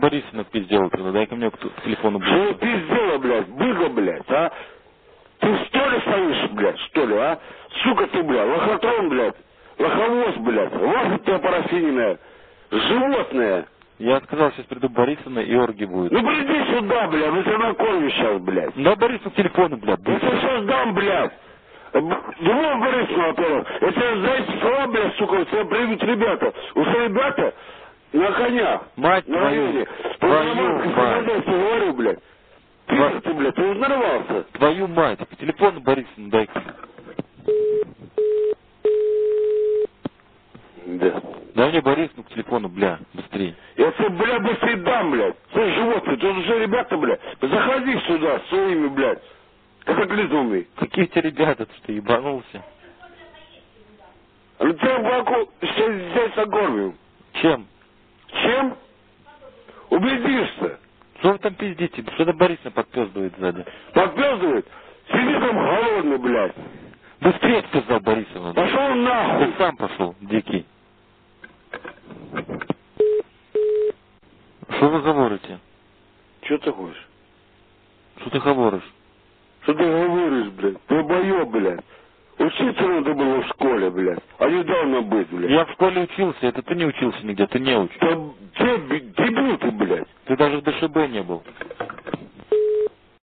Борисовна пиздела тогда, дай ко мне к телефону. Что ты сделала, блядь? Быга, блядь, а? Ты в столе стоишь, блядь, что ли, а? Сука ты, блядь, лохотрон, блядь, лоховоз, блядь, лошадь ты опоросиненная, животное. Я сказал, сейчас приду Борисовна и орги будет. Ну приди сюда, блядь, мы тебя накормим сейчас, блядь. Да, Борисовна, телефону, блядь. Я тебе сейчас дам, блядь. Думал, Борисовна, во-первых, я тебе, знаете, слова, блядь, сука, у тебя придут ребята. Уж ребята на конях. Мать на твою, районе. твою мать. Говорю, блядь. Пидор ты, блядь, ты взорвался. Твою мать, по телефону Борисовна дай-ка. Да. Дай мне Борисовну к телефону, бля, быстрее. Я тебе, бля, быстрее дам, блядь. Ты животные, тут уже ребята, блядь. Заходи сюда своими, блядь, катаклизмами. Какие у тебя ребята, ты что, ебанулся? Ну тебя Баку здесь окормим. Чем? Чем? Убедишься. Что вы там пиздите? Что-то Борисовна подпёздывает сзади. Подпёздывает? Сиди там голодный, блядь. Быстрее сказал Борисовна. Пошел нахуй. Ты сам пошел, дикий. Что вы говорите? Что ты хочешь? Что ты говоришь? Что ты говоришь, блядь? Долбоёб, блядь. Учиться надо было в школе, блядь. А не давно быть, блядь. Я в школе учился, это ты не учился нигде, ты не учишь. Дебил ты, блядь. Ты даже в ДШБ не был.